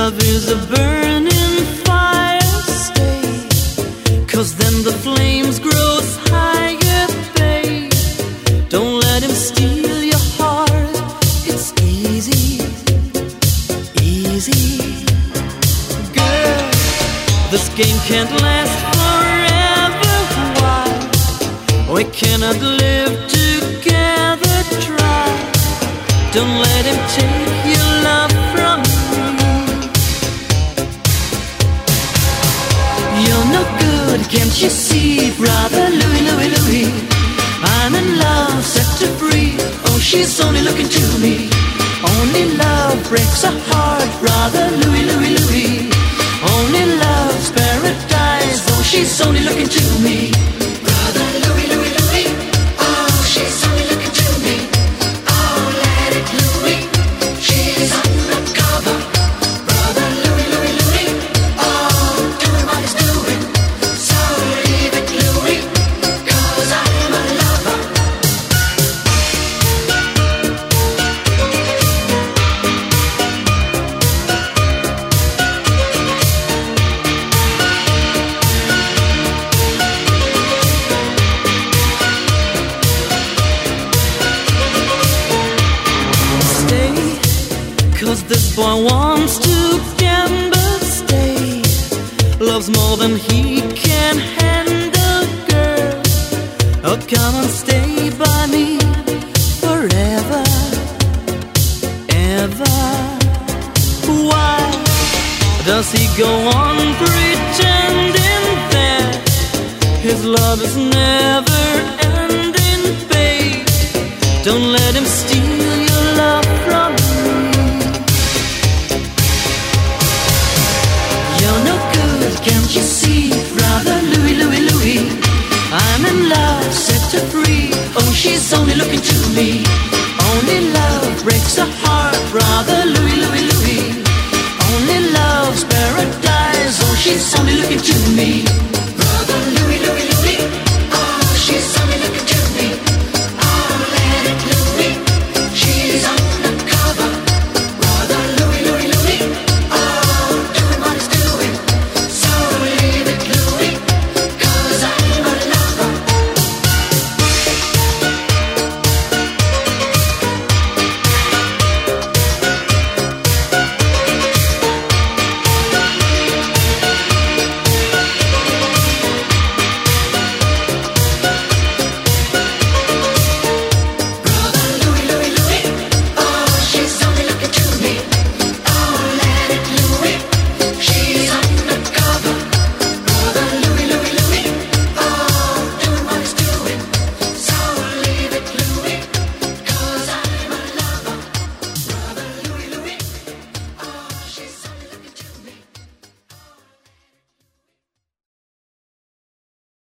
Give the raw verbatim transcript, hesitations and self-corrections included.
Love is a burning fire, stay, 'cause then the flames grow higher, babe. Don't let him steal your heart, it's easy, easy. Girl, this game can't last forever, why? We cannot live together, try. Don't let him take your love from me. You're no good, can't you see, brother Louie, Louie, Louie? I'm in love, set her free. Oh, she's only looking to me. Only love breaks a heart, brother Louie, Louie, Louie. Only love's paradise. Oh, she's only looking to me. Brother Louie, Louie, Louie. Oh, she's only looking to me. Oh, let it Louie. She's undercover. Brother Louie, Louie, Louie. Oh, doing what he's doing. So leave it Louie, 'cause I am a lover. Stay, 'cause this boy wants to gamble, stay. Loves more than he can handle, girl. Oh, come and stay by me forever, ever. Why does he go on pretending that his love is never ending, babe? Don't let him steal your love from me. You're no good, can't you see, brother Louie, Louie, Louie? I'm in love, set her free. Oh, she's only looking to me. Only love breaks a heart, brother Louie, Louie, Louie. Only love's paradise. Oh, she's only looking to me. Brother Louie.